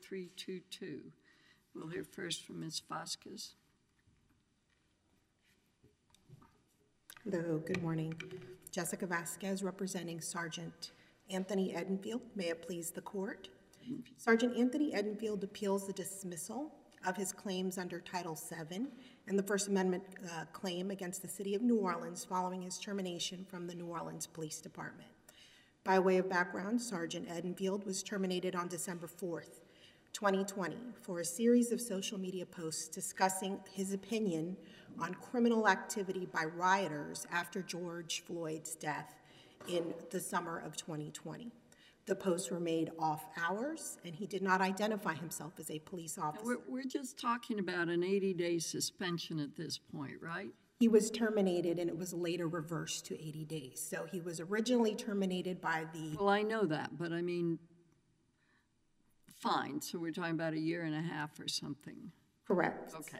4322. We'll hear first from Ms. Vasquez. Hello, good morning. Jessica Vasquez, representing Sergeant Anthony Edenfield. May it please the court. Sergeant Anthony Edenfield appeals the dismissal of his claims under Title VII and the First Amendment claim against the City of New Orleans following his termination from the New Orleans Police Department. By way of background, Sergeant Edenfield was terminated on December 4th, 2020, for a series of social media posts discussing his opinion on criminal activity by rioters after George Floyd's death in the summer of 2020. The posts were made off hours, and he did not identify himself as a police officer. We're just talking about an 80-day suspension at this point, right? He was terminated, and it was later reversed to 80 days. So he was originally terminated by the... Well, I know that, but I mean, fine. So we're talking about a year and a half or something. Correct. Okay.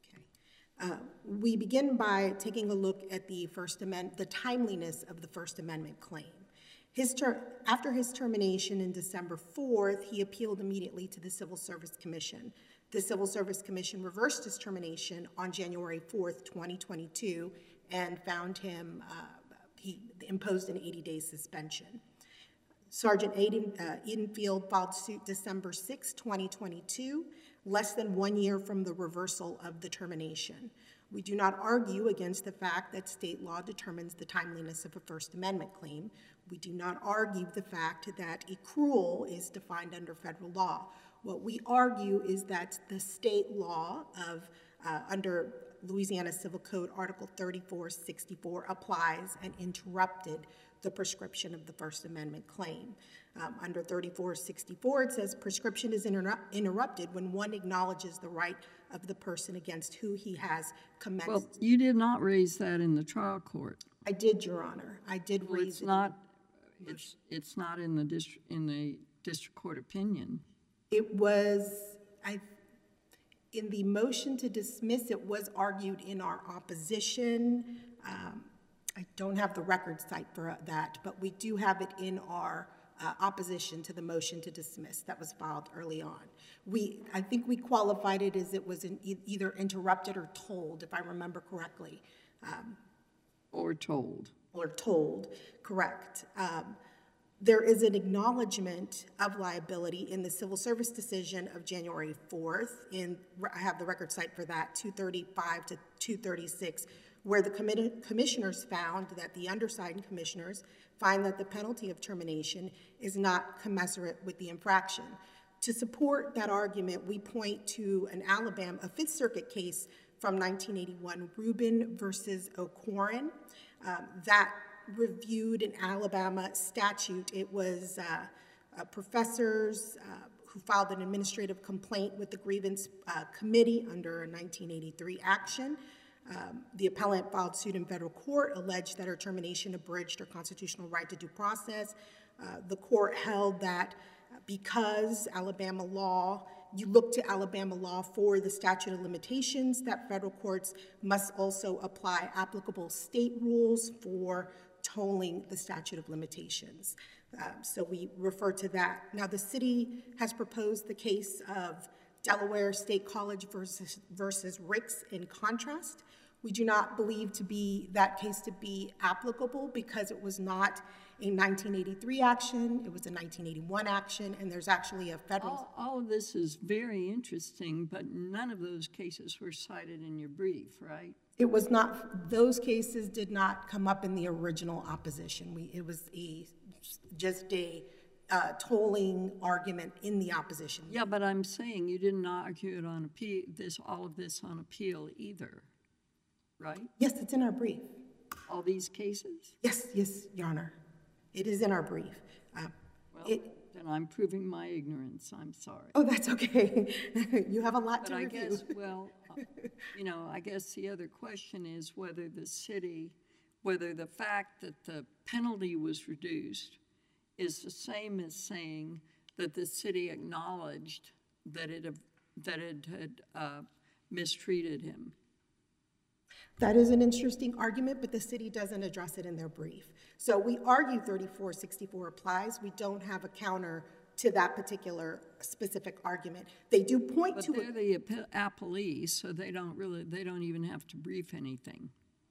We begin by taking a look at the timeliness of the First Amendment claim. After his termination in December 4th, he appealed immediately to the Civil Service Commission. The Civil Service Commission reversed his termination on January 4th, 2022, and found him, he imposed an 80-day suspension. Sergeant Edenfield filed suit December 6, 2022, less than 1 year from the reversal of the termination. We do not argue against the fact that state law determines the timeliness of a First Amendment claim. We do not argue the fact that accrual is defined under federal law. What we argue is that the state law of under Louisiana Civil Code Article 3464 applies and interrupted the prescription of the First Amendment claim. Under 3464, it says prescription is interrupted when one acknowledges the right of the person against who he has commenced. Well, you did not raise that in the trial court. I did, Your Honor. I did raise it. It's not in the district court opinion. It was, in the motion to dismiss, it was argued in our opposition. I don't have the record site for that, but we do have it in our opposition to the motion to dismiss that was filed early on. I think we qualified it as it was either interrupted or told, if I remember correctly. Or told. Or told, correct. There is an acknowledgement of liability in the civil service decision of January 4th. I have the record site for that, 235 to 236, where the commissioners found that the undersigned commissioners find that the penalty of termination is not commensurate with the infraction. To support that argument, we point to a Fifth Circuit case from 1981, Rubin versus O'Corin, that reviewed an Alabama statute. It was professors who filed an administrative complaint with the grievance committee under a 1983 action. The appellant filed suit in federal court, alleged that her termination abridged her constitutional right to due process. The court held that because Alabama law, you look to Alabama law for the statute of limitations, that federal courts must also apply applicable state rules for tolling the statute of limitations. So we refer to that. Now, the city has proposed the case of Delaware State College versus Ricks in contrast. We do not believe that case to be applicable because it was not a 1983 action, it was a 1981 action, and there's actually a federal... All of this is very interesting, but none of those cases were cited in your brief, right? It was not, those cases did not come up in the original opposition. It was just a tolling argument in the opposition. Yeah, but I'm saying you didn't argue it on appeal, all of this on appeal either, right? Yes, it's in our brief. All these cases? Yes, Your Honor. It is in our brief. Then I'm proving my ignorance. I'm sorry. Oh, that's okay. You have a lot to review. Guess, well, I guess the other question is whether the fact that the penalty was reduced is the same as saying that the city acknowledged that it had mistreated him. That is an interesting argument, but the city doesn't address it in their brief. So we argue 3464 applies. We don't have a counter to that particular specific argument. They do point But to they're the appellees, so they don't even have to brief anything.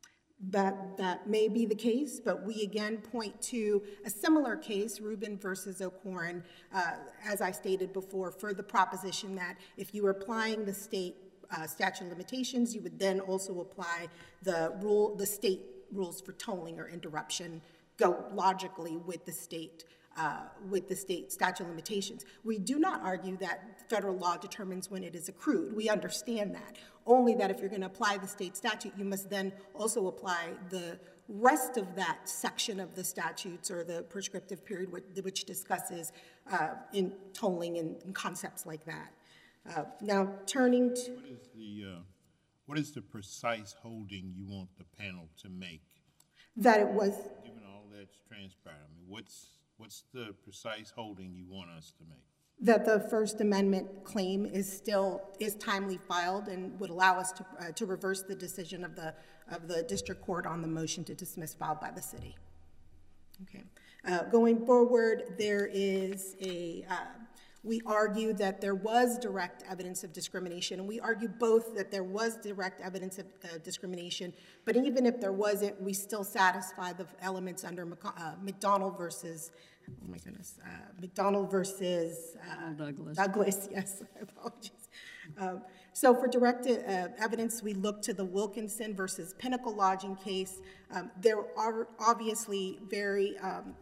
That may be the case, but we again point to a similar case, Rubin versus O'Corin, as I stated before, for the proposition that if you were applying the state statute of limitations, you would then also apply the state rules for tolling or interruption, go logically with the state statute of limitations. We do not argue that federal law determines when it is accrued. We understand that. Only that if you're going to apply the state statute, you must then also apply the rest of that section of the statutes or the prescriptive period which discusses in tolling and concepts like that. Now, turning to... What is the precise holding you want the panel to make? That it was... Given all that's transpired, I mean, what's the precise holding you want us to make? That the First Amendment claim is timely filed and would allow us to reverse the decision of the district court on the motion to dismiss filed by the city. Okay. Going forward, there is we argue that there was direct evidence of discrimination, and we argue both that there was direct evidence of discrimination, but even if there wasn't, we still satisfy the elements under McDonald versus, oh my goodness, McDonald versus Douglas, yes, apologies. So for direct evidence, we look to the Wilkinson versus Pinnacle Lodging case. There are obviously very,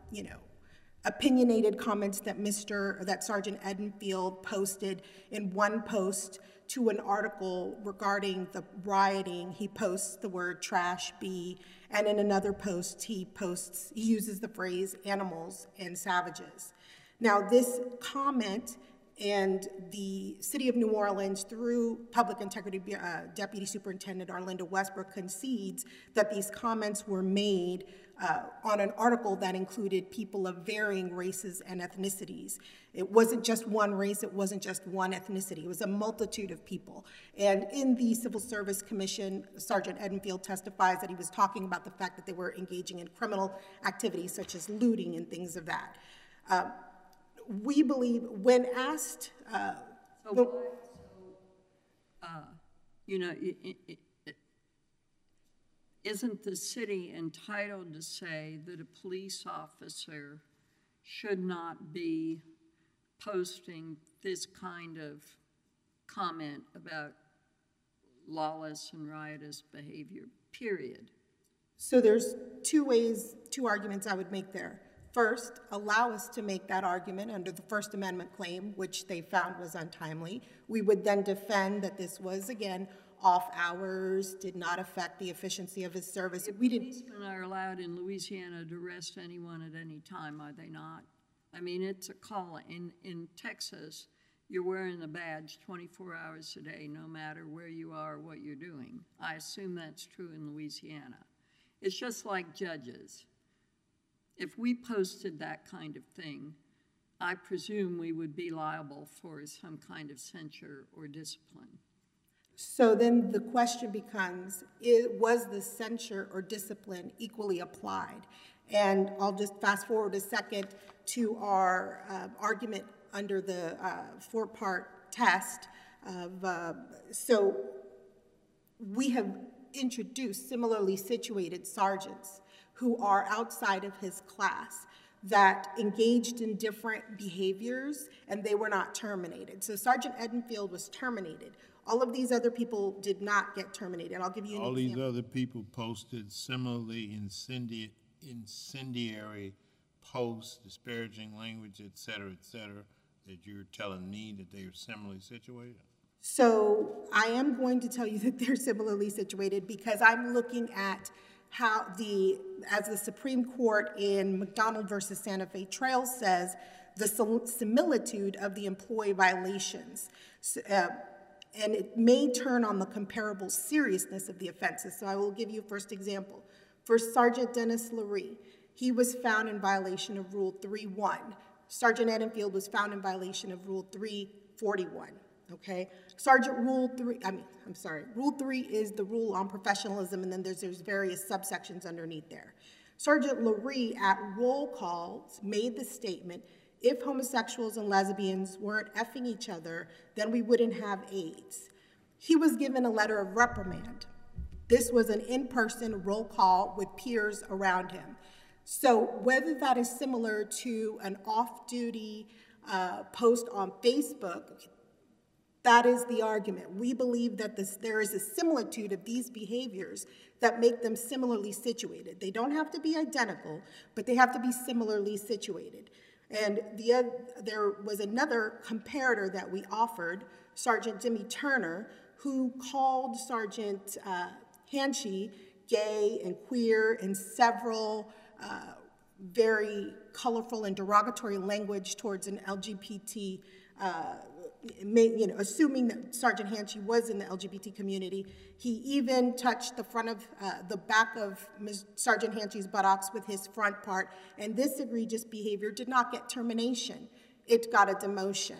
opinionated comments that Sergeant Edenfield posted in one post to an article regarding the rioting. He posts the word trash B, and in another post he uses the phrase animals and savages. Now this comment, and the City of New Orleans, through Public Integrity Deputy Superintendent Arlinda Westbrook, concedes that these comments were made on an article that included people of varying races and ethnicities. It wasn't just one race, it wasn't just one ethnicity, it was a multitude of people. And in the Civil Service Commission, Sergeant Edenfield testifies that he was talking about the fact that they were engaging in criminal activities such as looting and things of that. We believe, when asked... isn't the city entitled to say that a police officer should not be posting this kind of comment about lawless and riotous behavior, period? So there's two arguments I would make there. First, allow us to make that argument under the First Amendment claim, which they found was untimely. We would then defend that this was, again, off hours, did not affect the efficiency of his service. Policemen are allowed in Louisiana to arrest anyone at any time, are they not? I mean, it's a call. In Texas, you're wearing a badge 24 hours a day, no matter where you are or what you're doing. I assume that's true in Louisiana. It's just like judges. If we posted that kind of thing, I presume we would be liable for some kind of censure or discipline. So then the question becomes, was the censure or discipline equally applied? And I'll just fast forward a second to our argument under the four-part test of, so we have introduced similarly situated sergeants who are outside of his class that engaged in different behaviors, and they were not terminated. So Sergeant Edenfield was terminated. All of these other people did not get terminated. I'll give you an example. All these other people posted similarly incendiary posts, disparaging language, et cetera, that you're telling me that they are similarly situated? So I am going to tell you that they're similarly situated because I'm looking at how as the Supreme Court in McDonald versus Santa Fe Trail says, the similitude of the employee violations. And it may turn on the comparable seriousness of the offenses. So I will give you a first example. For Sergeant Dennis Lurie, he was found in violation of Rule 3.1. Sergeant Edenfield was found in violation of Rule 3.41. Okay, Rule 3 is the rule on professionalism, and then there's various subsections underneath there. Sergeant Lurie at roll calls made the statement, if homosexuals and lesbians weren't effing each other, then we wouldn't have AIDS. He was given a letter of reprimand. This was an in-person roll call with peers around him. So whether that is similar to an off-duty post on Facebook, that is the argument. We believe that there is a similitude of these behaviors that make them similarly situated. They don't have to be identical, but they have to be similarly situated. And there was another comparator that we offered, Sergeant Jimmy Turner, who called Sergeant Hanchey gay and queer in several very colorful and derogatory language towards an LGBT, assuming that Sergeant Hanchey was in the LGBT community. He even touched the back of Sergeant Hanchey's buttocks with his front part, and this egregious behavior did not get termination. It got a demotion.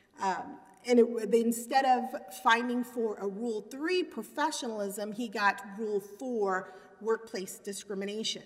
Instead of finding for a Rule 3 professionalism, he got Rule 4 workplace discrimination.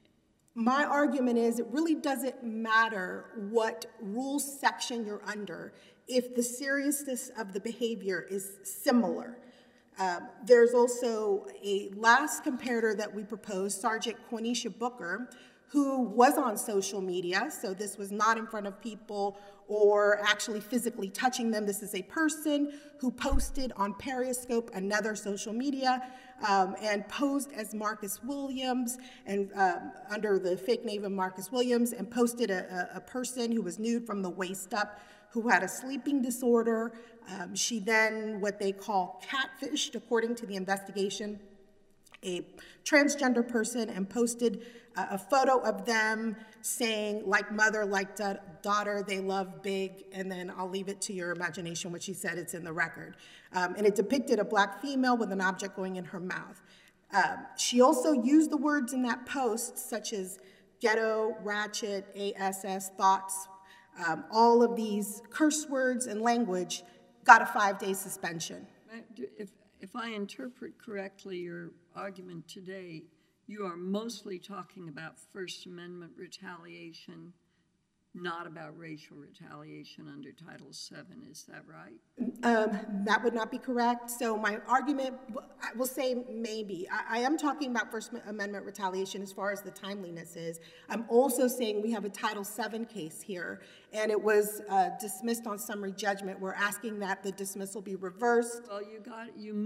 My argument is it really doesn't matter what rule section you're under if the seriousness of the behavior is similar. There's also a last comparator that we proposed, Sergeant Quenisha Booker, who was on social media, so this was not in front of people or actually physically touching them. This is a person who posted on Periscope, another social media, and posed as Marcus Williams, and under the fake name of Marcus Williams, and posted a person who was nude from the waist up, who had a sleeping disorder. She then, what they call catfished, according to the investigation, a transgender person, and posted a photo of them saying, like mother, like daughter, they love big, and then I'll leave it to your imagination what she said, it's in the record. And it depicted a black female with an object going in her mouth. She also used the words in that post, such as ghetto, ratchet, ASS, thoughts. All of these curse words and language got a 5-day suspension. If I interpret correctly your argument today, you are mostly talking about First Amendment retaliation, not about racial retaliation under Title VII. Is that right? That would not be correct. So my argument, I will say maybe. I am talking about First Amendment retaliation as far as the timeliness is. I'm also saying we have a Title VII case here, and it was dismissed on summary judgment. We're asking that the dismissal be reversed. Well, you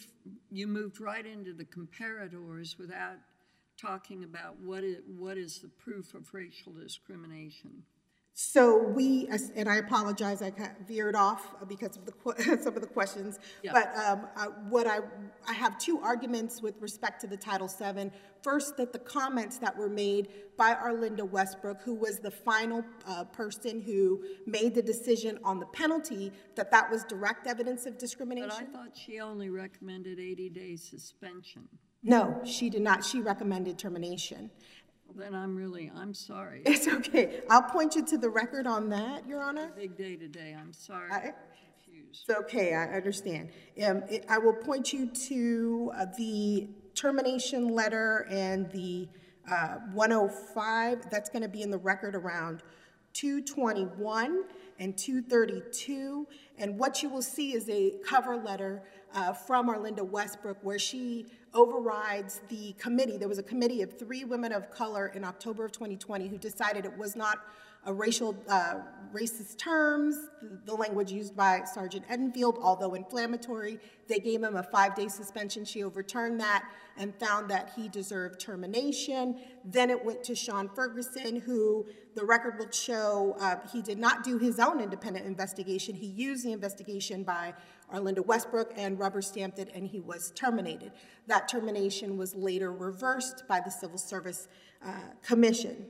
moved right into the comparators without talking about what is the proof of racial discrimination. So we, and I apologize, I veered off because of some of the questions, yeah. But I have two arguments with respect to the Title VII. First, that the comments that were made by Arlinda Westbrook, who was the final person who made the decision on the penalty, that was direct evidence of discrimination. But I thought she only recommended 80-day suspension. No, she did not. She recommended termination. Then I'm sorry. It's okay. I'll point you to the record on that, Your Honor. It's a big day today. I'm sorry. I'm confused. It's okay. I understand. I will point you to the termination letter and the 105. That's going to be in the record around 221 and 232. And what you will see is a cover letter from Arlinda Westbrook where she overrides the committee. There was a committee of 3 women of color in October of 2020 who decided it was not a racist terms, the language used by Sergeant Edenfield, although inflammatory. They gave him a 5-day suspension. She overturned that and found that he deserved termination. Then it went to Sean Ferguson, who the record will show he did not do his own independent investigation. He used the investigation by Arlinda Westbrook and rubber stamped it, and he was terminated. That termination was later reversed by the Civil Service Commission.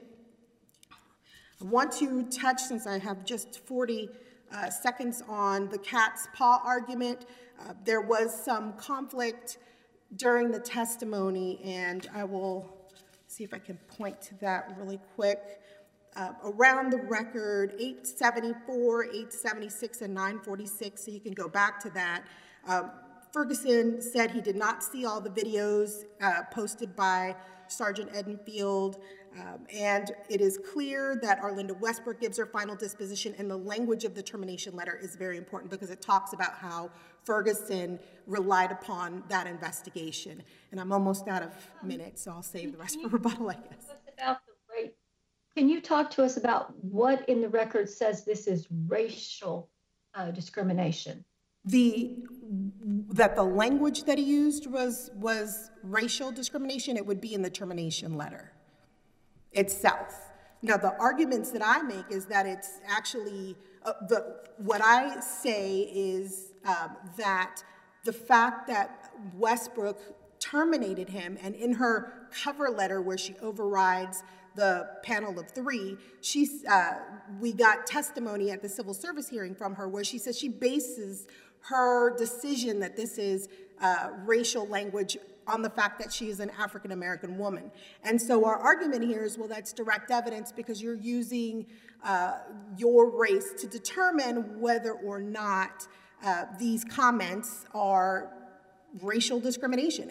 I want to touch, since I have just 40 seconds, on the cat's paw argument. There was some conflict during the testimony, and I will see if I can point to that really quick. Around the record, 874, 876, and 946, so you can go back to that. Ferguson said he did not see all the videos posted by Sergeant Edenfield. And it is clear that Arlinda Westbrook gives her final disposition, and the language of the termination letter is very important because it talks about how Ferguson relied upon that investigation. And I'm almost out of minutes, so I'll save the rest for rebuttal, I guess. About the rate. Can you talk to us about what in the record says this is racial discrimination? That the language that he used was racial discrimination, it would be in the termination letter itself. Now, the arguments that I make is that it's actually, what I say is that the fact that Westbrook terminated him, and in her cover letter where she overrides the panel of three, we got testimony at the civil service hearing from her where she says she bases her decision that this is racial language on the fact that she is an African-American woman. And so our argument here is, well, that's direct evidence because you're using your race to determine whether or not these comments are racial discrimination.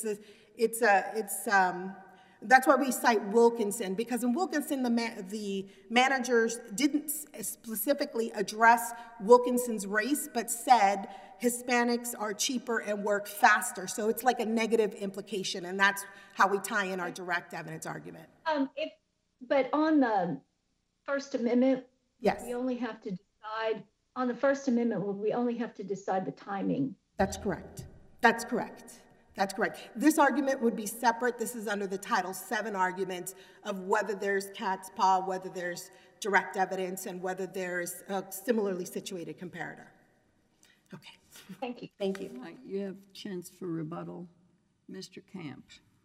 That's why we cite Wilkinson, because in Wilkinson, the managers didn't specifically address Wilkinson's race, but said Hispanics are cheaper and work faster. So it's like a negative implication, and that's how we tie in our direct evidence argument. But on the First Amendment, yes, we only have to decide, on the First Amendment, we only have to decide the timing. That's correct. That's correct. That's correct. This argument would be separate. This is under the Title VII argument of whether there's cat's paw, whether there's direct evidence, and whether there's a similarly situated comparator. Okay. Thank you. Thank you. All right, you have a chance for rebuttal. Mr. Camp.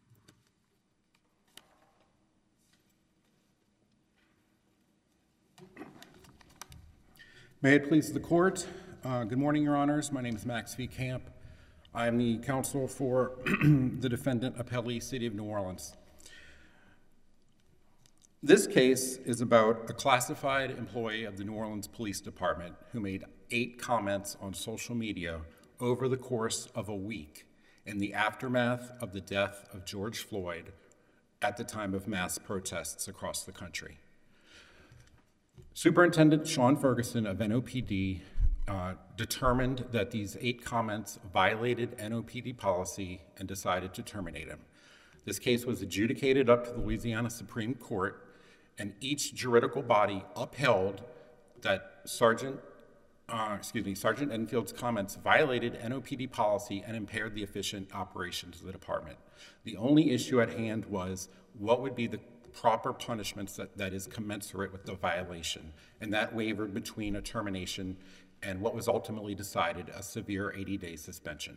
May it please the court. Good morning, Your Honors. My name is Max V. Camp. I am the counsel for the defendant appellee, City of New Orleans. This case is about a classified employee of the New Orleans Police Department who made 8 comments on social media over the course of a week in the aftermath of the death of George Floyd at the time of mass protests across the country. Superintendent Sean Ferguson of NOPD determined that these 8 comments violated NOPD policy and decided to terminate him. This case was adjudicated up to the Louisiana Supreme Court, and each juridical body upheld that Sergeant Enfield's comments violated NOPD policy and impaired the efficient operations of the department. The only issue at hand was what would be the proper punishments that is commensurate with the violation, and that wavered between a termination and what was ultimately decided, a severe 80-day suspension.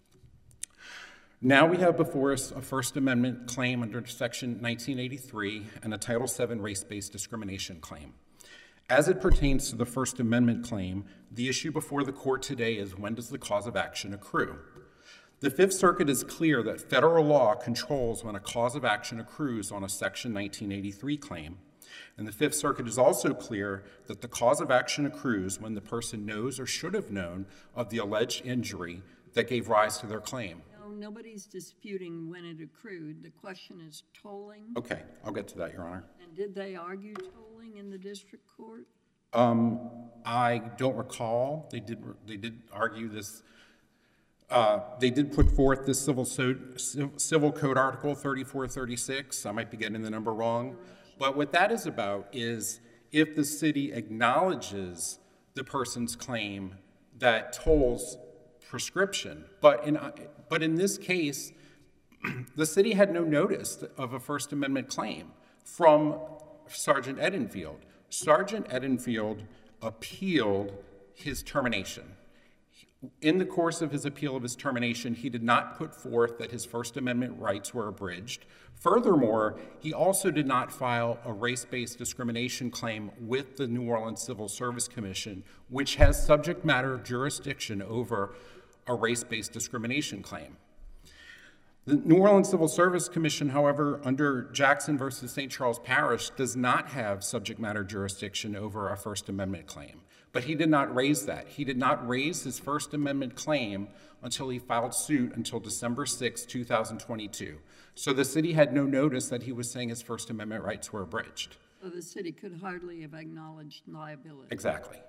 Now we have before us a First Amendment claim under Section 1983 and a Title VII race-based discrimination claim. As it pertains to the First Amendment claim, the issue before the court today is when does the cause of action accrue? The Fifth Circuit is clear that federal law controls when a cause of action accrues on a Section 1983 claim, and the Fifth Circuit is also clear that the cause of action accrues when the person knows or should have known of the alleged injury that gave rise to their claim. No, nobody's disputing when it accrued. The question is tolling. Okay, I'll get to that, Your Honor. And did they argue tolling in the district court? I don't recall. They did argue this. They did put forth this Civil Code Article 3436. I might be getting the number wrong. But what that is about is if the city acknowledges the person's claim that tolls prescription. But in this case, the city had no notice of a First Amendment claim from Sergeant Edenfield. Sergeant Edenfield appealed his termination. In the course of his appeal of his termination, he did not put forth that his First Amendment rights were abridged. Furthermore, he also did not file a race-based discrimination claim with the New Orleans Civil Service Commission, which has subject matter jurisdiction over a race-based discrimination claim. The New Orleans Civil Service Commission, however, under Jackson versus St. Charles Parish, does not have subject matter jurisdiction over a First Amendment claim. But he did not raise that. He did not raise his First Amendment claim until he filed suit until December 6, 2022. So the city had no notice that he was saying his First Amendment rights were abridged. So the city could hardly have acknowledged liability. Exactly.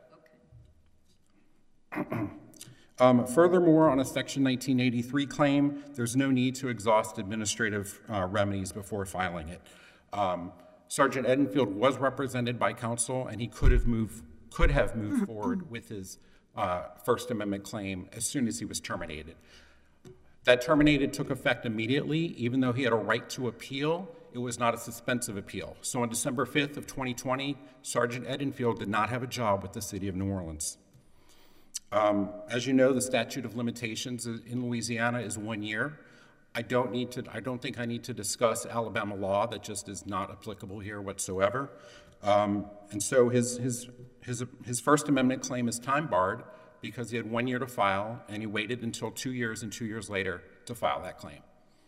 Okay. Furthermore, on a Section 1983 claim, there's no need to exhaust administrative remedies before filing it. Sergeant Edenfield was represented by counsel, and he could have moved forward with his First Amendment claim as soon as he was terminated. That terminated took effect immediately. Even though he had a right to appeal, it was not a suspensive appeal. So on December 5th of 2020, Sergeant Edenfield did not have a job with the city of New Orleans. As you know, the statute of limitations in Louisiana is 1 year. I don't think I need to discuss Alabama law. That just is not applicable here whatsoever. And so his First Amendment claim is time barred because he had 1 year to file, and he waited until 2 years and 2 years later to file that claim.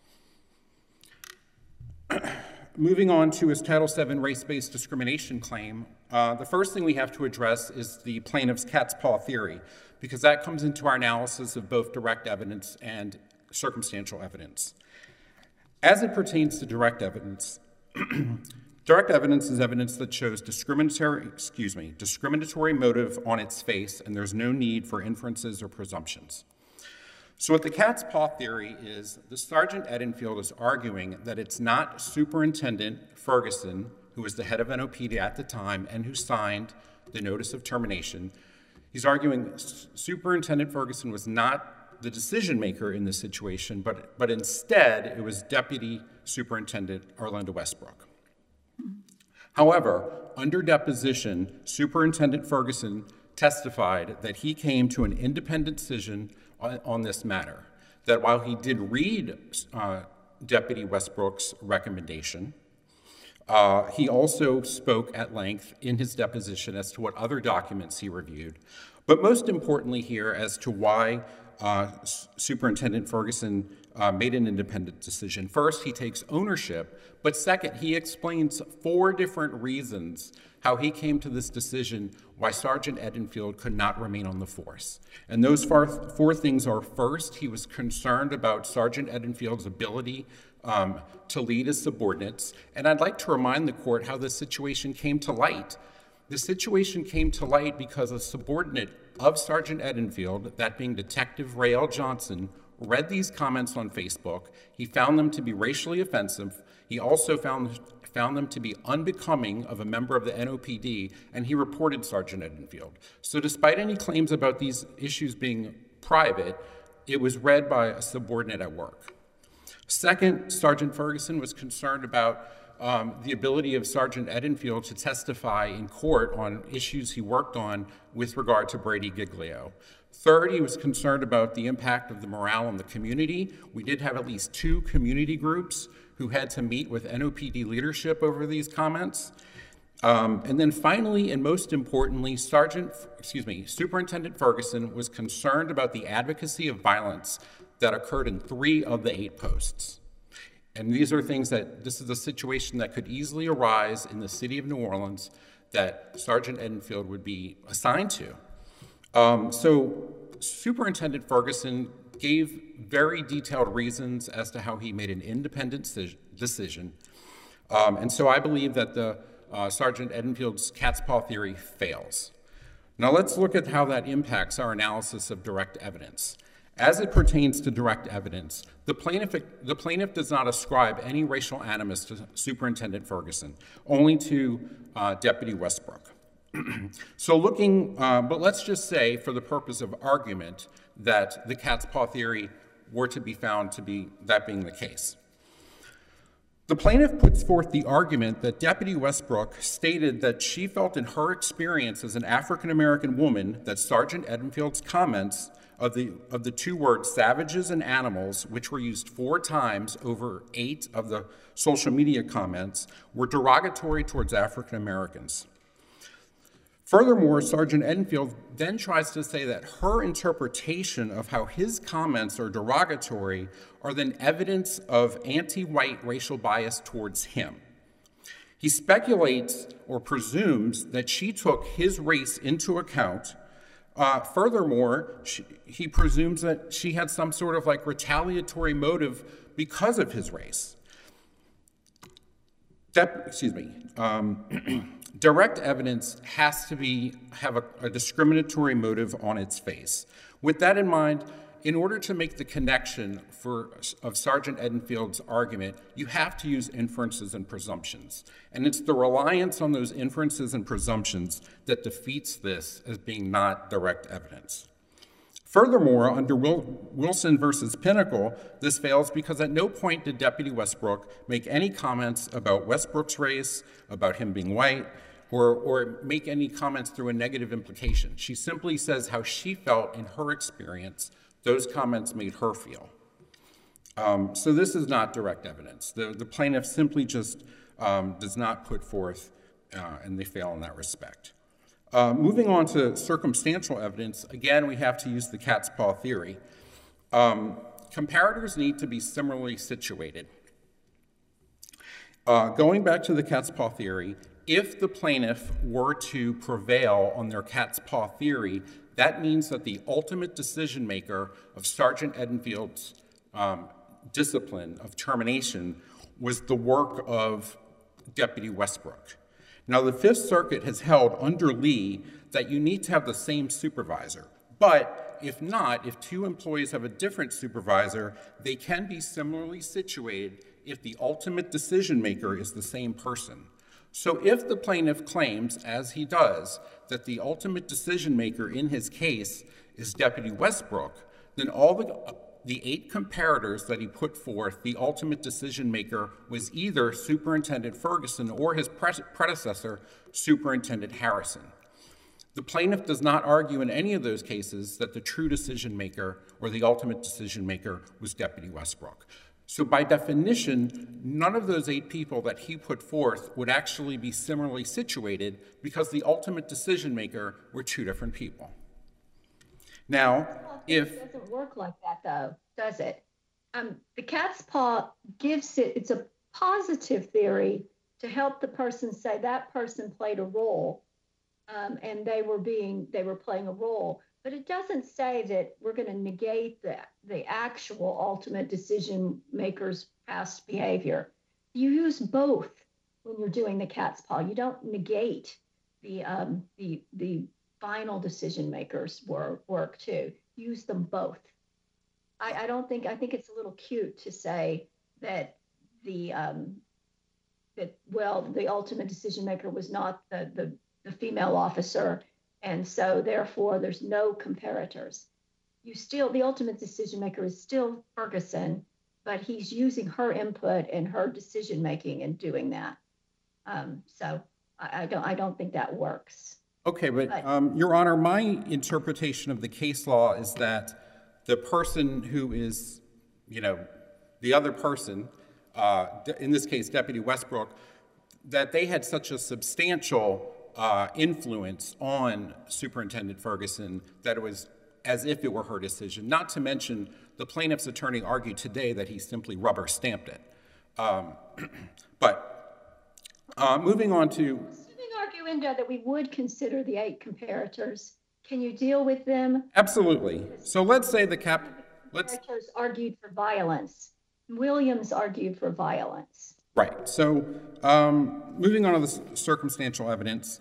Moving on to his Title VII race-based discrimination claim, the first thing we have to address is the plaintiff's cat's paw theory, because that comes into our analysis of both direct evidence and circumstantial evidence. As it pertains to direct evidence, direct evidence is evidence that shows discriminatory motive on its face, and there's no need for inferences or presumptions. So what the cat's paw theory is, the Sergeant Edenfield is arguing that it's not Superintendent Ferguson, who was the head of NOPD at the time and who signed the notice of termination. He's arguing Superintendent Ferguson was not the decision maker in this situation, but instead it was Deputy Superintendent Orlando Westbrook. However, under deposition, Superintendent Ferguson testified that he came to an independent decision on this matter, that while he did read Deputy Westbrook's recommendation, he also spoke at length in his deposition as to what other documents he reviewed, but most importantly here as to why Superintendent Ferguson made an independent decision. First, he takes ownership, but second, he explains 4 different reasons how he came to this decision why Sergeant Edenfield could not remain on the force. And those 4 things are: first, he was concerned about Sergeant Edenfield's ability to lead his subordinates. And I'd like to remind the court how this situation came to light. The situation came to light because a subordinate of Sergeant Edenfield, that being Detective Ray L. Johnson, read these comments on Facebook. He found them to be racially offensive. He also found them to be unbecoming of a member of the NOPD, and he reported Sergeant Edenfield. So despite any claims about these issues being private, it was read by a subordinate at work. Second, Sergeant Ferguson was concerned about the ability of Sergeant Edenfield to testify in court on issues he worked on with regard to Brady Giglio. Third, he was concerned about the impact of the morale in the community. We did have at least 2 community groups who had to meet with NOPD leadership over these comments. And then finally, and most importantly, Superintendent Ferguson was concerned about the advocacy of violence that occurred in 3 of the 8 posts. And these are things this is a situation that could easily arise in the city of New Orleans that Sergeant Edenfield would be assigned to. So Superintendent Ferguson gave very detailed reasons as to how he made an independent decision. And so I believe that the Sergeant Edenfield's cat's paw theory fails. Now let's look at how that impacts our analysis of direct evidence. As it pertains to direct evidence, the plaintiff does not ascribe any racial animus to Superintendent Ferguson, only to Deputy Westbrook. So but let's just say, for the purpose of argument, that the cat's paw theory were to be found to be that being the case. The plaintiff puts forth the argument that Deputy Westbrook stated that she felt in her experience as an African-American woman that Sergeant Edenfield's comments of the 2 words savages and animals, which were used 4 times over 8 of the social media comments, were derogatory towards African Americans. Furthermore, Sergeant Edenfield then tries to say that her interpretation of how his comments are derogatory are then evidence of anti-white racial bias towards him. He speculates or presumes that she took his race into account. Furthermore, he presumes that she had some sort of like retaliatory motive because of his race. Direct evidence has to have a discriminatory motive on its face. With that in mind, in order to make the connection of Sergeant Edenfield's argument, you have to use inferences and presumptions. And it's the reliance on those inferences and presumptions that defeats this as being not direct evidence. Furthermore, under Wilson versus Pinnacle, this fails because at no point did Deputy Westbrook make any comments about Westbrook's race, about him being white, or make any comments through a negative implication. She simply says how she felt in her experience. Those comments made her feel. So this is not direct evidence. The plaintiff simply just does not put forth, and they fail in that respect. Moving on to circumstantial evidence, again, we have to use the cat's paw theory. Comparators need to be similarly situated. Going back to the cat's paw theory, if the plaintiff were to prevail on their cat's paw theory, that means that the ultimate decision maker of Sergeant Edenfield's discipline of termination was the work of Deputy Westbrook. Now, the Fifth Circuit has held under Lee that you need to have the same supervisor. But if not, if two employees have a different supervisor, they can be similarly situated if the ultimate decision maker is the same person. So if the plaintiff claims, as he does, that the ultimate decision maker in his case is Deputy Westbrook, then all the 8 comparators that he put forth, the ultimate decision maker was either Superintendent Ferguson or his predecessor, Superintendent Harrison. The plaintiff does not argue in any of those cases that the true decision maker or the ultimate decision maker was Deputy Westbrook. So by definition, none of those 8 people that he put forth would actually be similarly situated because the ultimate decision maker were 2 different people. Now, it doesn't work like that, though, does it? The cat's paw it's a positive theory to help the person say that person played a role, and they were playing a role. But it doesn't say that we're going to negate the actual ultimate decision maker's past behavior. You use both when you're doing the cat's paw. You don't negate the final decision maker's work too. Use them both. I think it's a little cute to say that the ultimate decision maker was not the female officer, and so therefore there's no comparators. The ultimate decision maker is still Ferguson, but he's using her input and her decision making and doing that. So I don't think that works. Okay, but Your Honor, my interpretation of the case law is that the person who is, the other person, in this case, Deputy Westbrook, that they had such a substantial influence on Superintendent Ferguson that it was as if it were her decision. Not to mention, the plaintiff's attorney argued today that he simply rubber stamped it. Moving on to... Arguendo that we would consider the 8 comparators. Can you deal with them? Absolutely. So let's say comparators argued for violence. Williams argued for violence. Right. So moving on to the circumstantial evidence.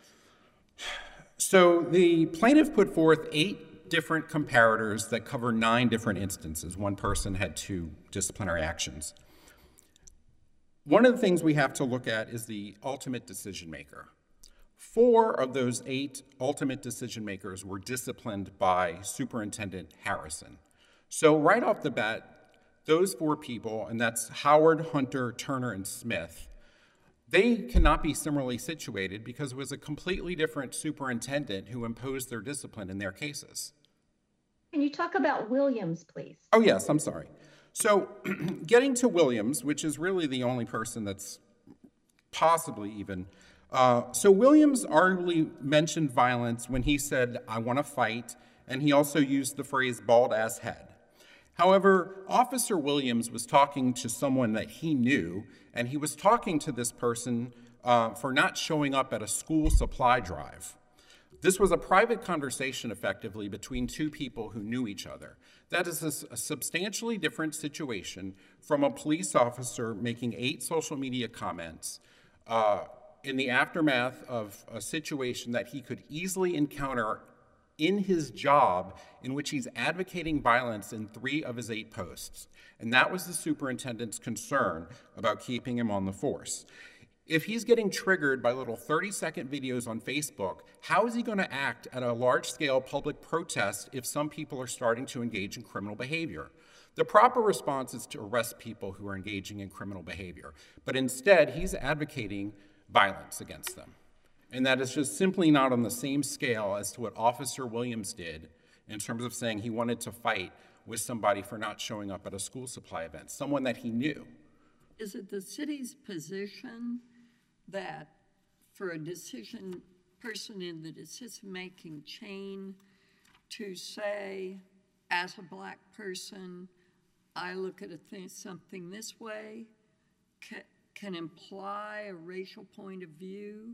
So the plaintiff put forth 8 different comparators that cover 9 different instances. One person had 2 disciplinary actions. One of the things we have to look at is the ultimate decision maker. 4 of those 8 ultimate decision makers were disciplined by Superintendent Harrison. So right off the bat, those 4 people, and that's Howard, Hunter, Turner, and Smith, they cannot be similarly situated because it was a completely different superintendent who imposed their discipline in their cases. Can you talk about Williams, please? Oh, yes, I'm sorry. So getting to Williams, which is really the only person that's possibly even, so Williams arguably mentioned violence when he said, "I want to fight," and he also used the phrase "bald ass head." However, Officer Williams was talking to someone that he knew, and he was talking to this person for not showing up at a school supply drive. This was a private conversation, effectively, between two people who knew each other. That is a substantially different situation from a police officer making 8 social media comments in the aftermath of a situation that he could easily encounter in his job, in which he's advocating violence in 3 of his 8 posts. And that was the superintendent's concern about keeping him on the force. If he's getting triggered by little 30-second videos on Facebook, how is he going to act at a large-scale public protest if some people are starting to engage in criminal behavior? The proper response is to arrest people who are engaging in criminal behavior, but instead he's advocating violence against them. And that is just simply not on the same scale as to what Officer Williams did in terms of saying he wanted to fight with somebody for not showing up at a school supply event, someone that he knew. Is it the city's position that for a person in the decision-making chain to say, as a Black person, I look at something this way, can imply a racial point of view?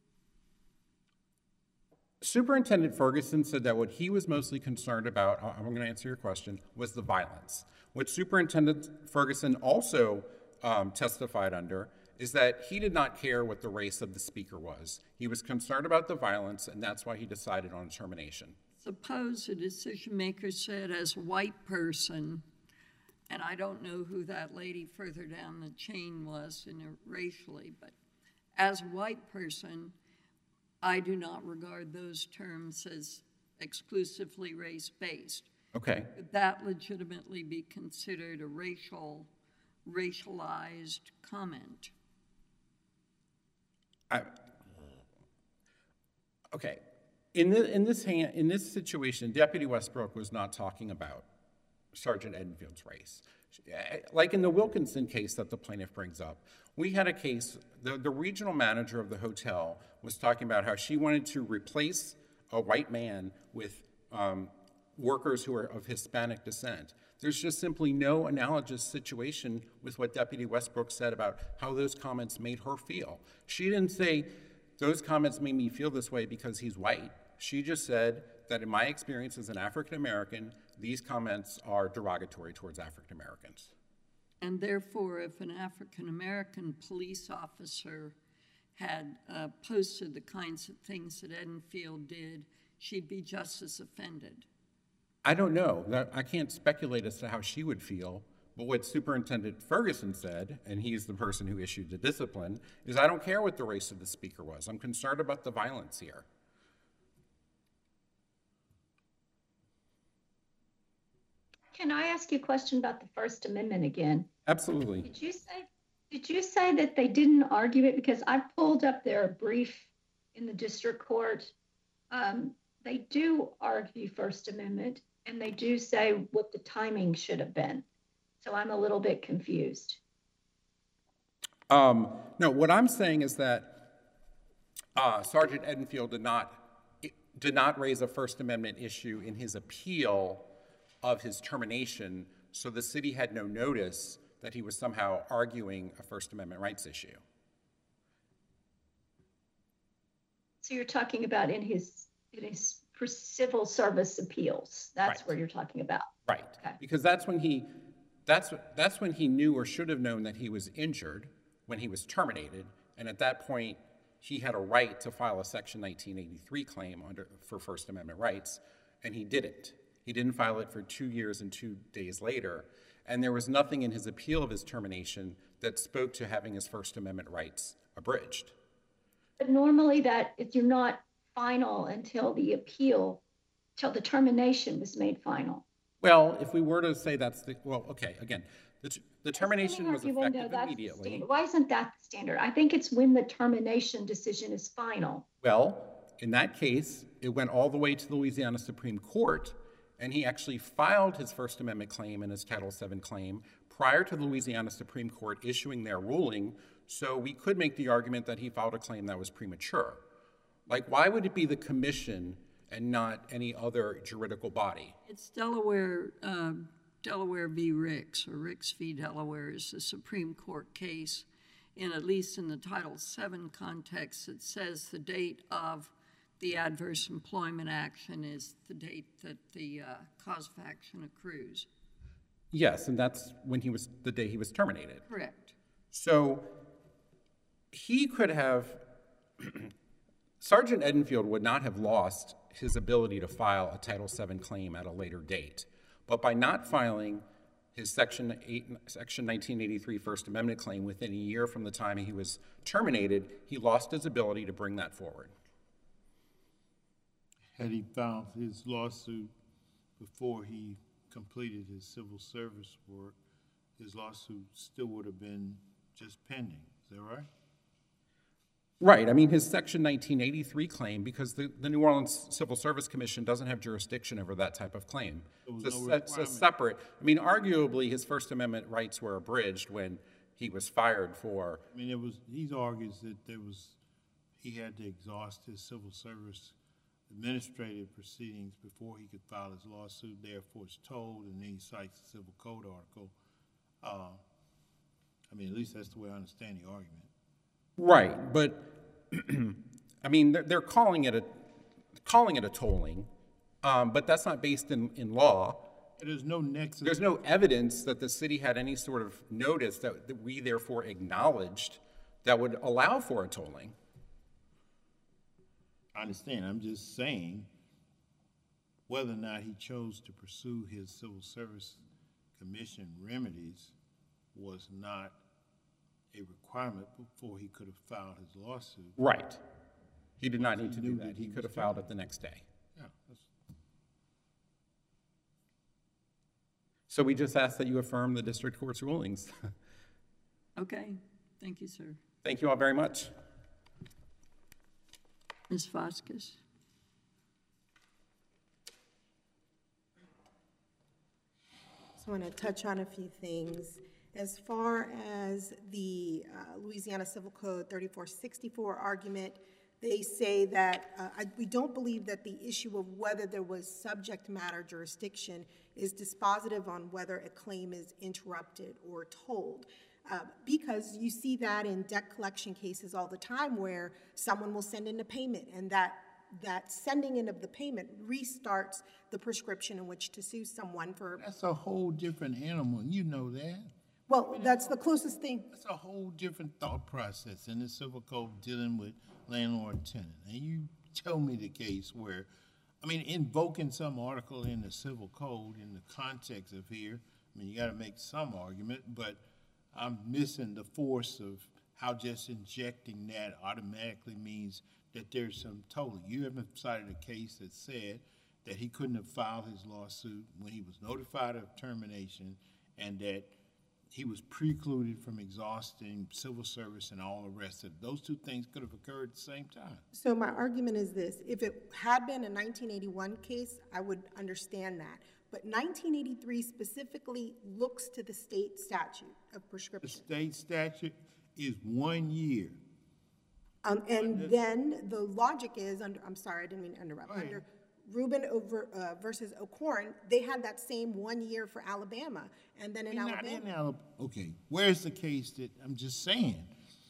Superintendent Ferguson said that what he was mostly concerned about, I'm going to answer your question, was the violence. What Superintendent Ferguson also testified under is that he did not care what the race of the speaker was. He was concerned about the violence, and that's why he decided on termination. Suppose a decision maker said, as a white person, and I don't know who that lady further down the chain was racially, but as a white person, I do not regard those terms as exclusively race-based. Okay. Could that legitimately be considered a racialized comment? Okay. In this situation, Deputy Westbrook was not talking about Sergeant Edenfield's race. Like in the Wilkinson case that the plaintiff brings up, we had a case, the regional manager of the hotel was talking about how she wanted to replace a white man with workers who are of Hispanic descent. There's just simply no analogous situation with what Deputy Westbrook said about how those comments made her feel. She didn't say, those comments made me feel this way because he's white. She just said that in my experience as an African American, these comments are derogatory towards African Americans. And therefore, if an African American police officer had posted the kinds of things that Edenfield did, she'd be just as offended. I don't know. I can't speculate as to how she would feel, but what Superintendent Ferguson said, and he's the person who issued the discipline, is I don't care what the race of the speaker was. I'm concerned about the violence here. Can I ask you a question about the First Amendment again? Absolutely. Did you say that they didn't argue it? Because I pulled up their brief in the district court. They do argue First Amendment, and they do say what the timing should have been. So I'm a little bit confused. No, what I'm saying is that Sergeant Edenfield did not raise a First Amendment issue in his appeal of his termination, so the city had no notice that he was somehow arguing a First Amendment rights issue. So you're talking about in his civil service appeals. That's Right. where you're talking about. Right, Okay. because that's when he knew or should have known that he was injured when he was terminated, and at that point he had a right to file a Section 1983 claim for First Amendment rights, and he didn't. He didn't file it for 2 years and 2 days later, and there was nothing in his appeal of his termination that spoke to having his First Amendment rights abridged. But normally you're not final until the appeal, till the termination was made final. Well, if we were to say again, the termination was Arguendo, effective that's the immediately. standard. Why isn't that the standard? I think it's when the termination decision is final. Well, in that case, it went all the way to the Louisiana Supreme Court, and he actually filed his First Amendment claim and his Title VII claim prior to the Louisiana Supreme Court issuing their ruling, so we could make the argument that he filed a claim that was premature. Like, why would it be the commission and not any other juridical body? It's Delaware v. Ricks, or Ricks v. Delaware is the Supreme Court case at least in the Title VII context, it says the date of the adverse employment action is the date that the cause of action accrues. Yes, and that's when the day he was terminated. Correct. So he could have, Sergeant Edenfield would not have lost his ability to file a Title VII claim at a later date. But by not filing his Section 1983 First Amendment claim within a year from the time he was terminated, he lost his ability to bring that forward. Had he filed his lawsuit before he completed his civil service work, his lawsuit still would have been just pending. Is that right? Right. I mean, his Section 1983 claim, because the New Orleans Civil Service Commission doesn't have jurisdiction over that type of claim. It's a separate, I mean, arguably his First Amendment rights were abridged when he was fired for. I mean, he argues that he had to exhaust his civil service administrative proceedings before he could file his lawsuit, therefore it's told, and then he cites the civil code article. I mean, at least that's the way I understand the argument. Right, but I mean, they're calling it a tolling, but that's not based in law. There's no nexus. There's no evidence that the city had any sort of notice that we therefore acknowledged that would allow for a tolling. I understand. I'm just saying whether or not he chose to pursue his Civil Service Commission remedies was not a requirement before he could have filed his lawsuit. Right. He did not need to do that. He could have filed it the next day. Yeah. So we just ask that you affirm the district court's rulings. Okay. Thank you, sir. Thank you all very much. Ms. Vasquez? I want to touch on a few things. As far as the Louisiana Civil Code 3464 argument, they say that we don't believe that the issue of whether there was subject matter jurisdiction is dispositive on whether a claim is interrupted or tolled. Because you see that in debt collection cases all the time where someone will send in a payment and that sending in of the payment restarts the prescription in which to sue someone for. That's a whole different animal, and you know that. Well, that's the closest thing. That's a whole different thought process in the civil code dealing with landlord-tenant. And you tell me the case where, I mean, invoking some article in the civil code in the context of here, I mean, you got to make some argument, but I'm missing the force of how just injecting that automatically means that there's some tolling. You haven't cited a case that said that he couldn't have filed his lawsuit when he was notified of termination and that he was precluded from exhausting civil service and all the rest of it. Those two things could have occurred at the same time. So my argument is this. If it had been a 1981 case, I would understand that. But 1983 specifically looks to the state statute of prescription. The state statute is 1 year. And then the logic is, I'm sorry, I didn't mean to interrupt. Under Rubin versus O'Corn, they had that same 1 year for Alabama. And then in Alabama. Okay, where's the case that, I'm just saying,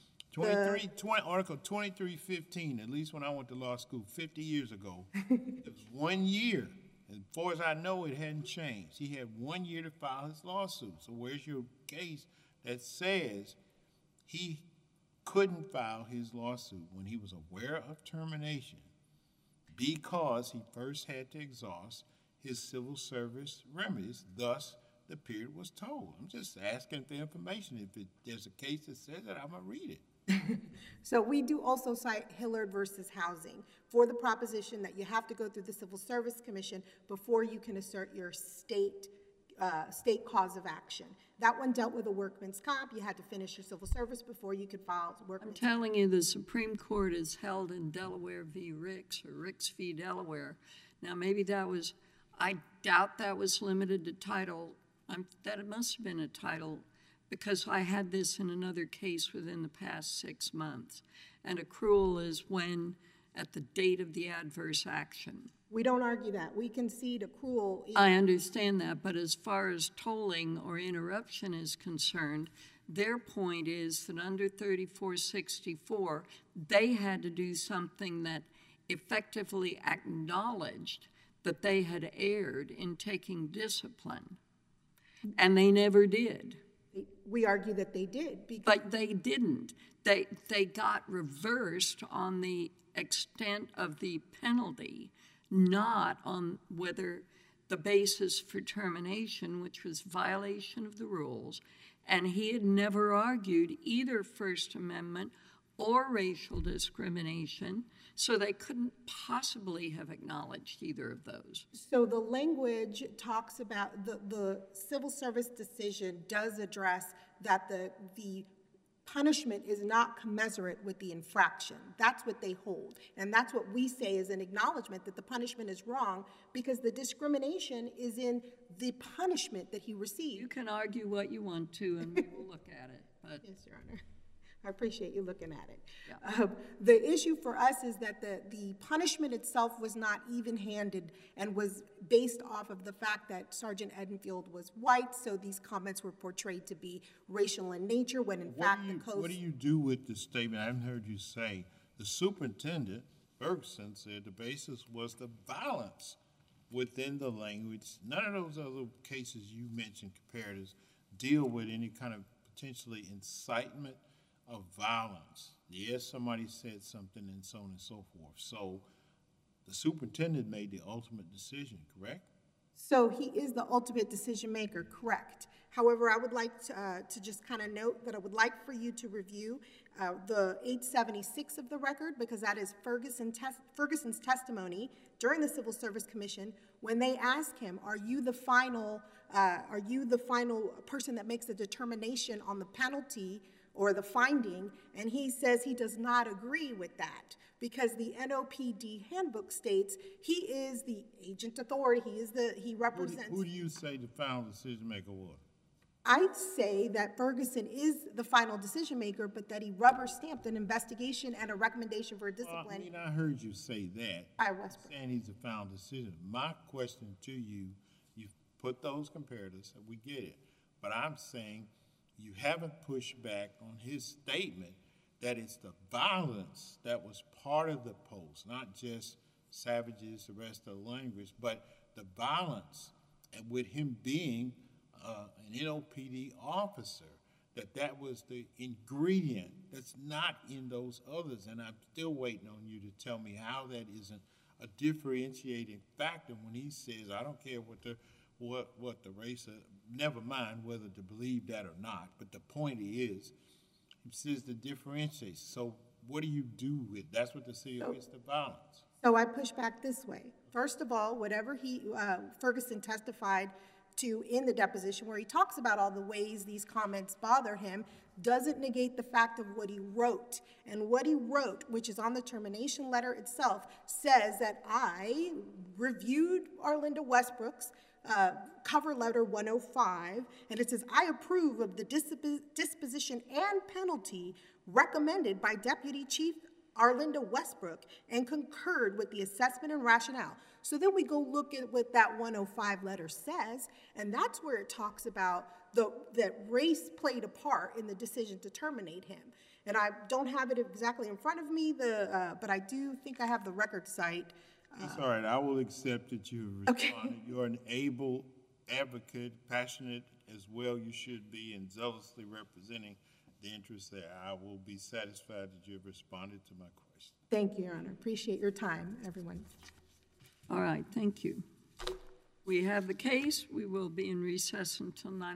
Article 2315, at least when I went to law school 50 years ago, it was 1 year. As far as I know, it hadn't changed. He had 1 year to file his lawsuit. So where's your case that says he couldn't file his lawsuit when he was aware of termination because he first had to exhaust his civil service remedies, thus the period was told? I'm just asking for information. If there's a case that says that, I'm going to read it. So we do also cite Hillard versus Housing for the proposition that you have to go through the Civil Service Commission before you can assert your state cause of action. That one dealt with a workman's comp. You had to finish your civil service before you could file workman's comp. I'm telling you, the Supreme Court is held in Delaware v. Ricks, or Ricks v. Delaware. Now, maybe I doubt that was limited to title. That it must have been a title, because I had this in another case within the past 6 months. And accrual is when, at the date of the adverse action. We don't argue that. We concede accrual. I understand that, but as far as tolling or interruption is concerned, Their point is that under 3464, they had to do something that effectively acknowledged that they had erred in taking discipline, and they never did. We argue that they did. But they didn't. They got reversed on the extent of the penalty, not on whether the basis for termination, which was violation of the rules, and he had never argued either First Amendment or racial discrimination, so they couldn't possibly have acknowledged either of those. So the language talks about the civil service decision does address that the punishment is not commensurate with the infraction. That's what they hold. And that's what we say is an acknowledgement that the punishment is wrong because the discrimination is in the punishment that he received. You can argue what you want to, and we will look at it. But Yes, Your Honor. I appreciate you looking at it. Yeah. The issue for us is that the punishment itself was not even-handed and was based off of the fact that Sergeant Edenfield was white, so these comments were portrayed to be racial in nature, when in fact the code... What do you do with the statement? I haven't heard you say, the superintendent, Ferguson, said the basis was the violence within the language. None of those other cases you mentioned, comparators, deal with any kind of potentially incitement of violence. Yes, somebody said something and so on and so forth. So the superintendent made the ultimate decision, correct? So he is the ultimate decision maker, correct. However, I would like to just kind of note that I would like for you to review the 876 of the record, because that is Ferguson's testimony during the Civil Service Commission when they asked him, are you the final person that makes a determination on the penalty or the finding? And he says he does not agree with that because the NOPD handbook states he is the agent authority. He represents. Who do you say the final decision maker was? I say that Ferguson is the final decision maker, but that he rubber stamped an investigation and a recommendation for discipline. I heard you say that. By Westbrook. Saying he's the final decision. My question to you, you've put those comparators, and we get it. But I'm saying you haven't pushed back on his statement that it's the violence that was part of the post, not just savages, the rest of the language, but the violence, and with him being an NOPD officer, that was the ingredient that's not in those others. And I'm still waiting on you to tell me how that isn't a differentiating factor when he says, I don't care what the race, never mind whether to believe that or not, but the point is, he says the differentiates. So what do you do with, that's what the CEO is, the violence. So I push back this way. First of all, whatever Ferguson testified to in the deposition, where he talks about all the ways these comments bother him, doesn't negate the fact of what he wrote. And what he wrote, which is on the termination letter itself, says that I reviewed Arlinda Westbrook's cover letter 105, and it says, I approve of the disposition and penalty recommended by Deputy Chief Arlinda Westbrook and concurred with the assessment and rationale. So then we go look at what that 105 letter says, and that's where it talks about that race played a part in the decision to terminate him. And I don't have it exactly in front of me, but I do think I have the record site. It's all right. I will accept that you have responded. Okay. You're an able advocate, passionate as well you should be, and zealously representing the interests there. I will be satisfied that you have responded to my question. Thank you, Your Honor. Appreciate your time, everyone. all right, thank you. We have the case. We will be in recess until 9.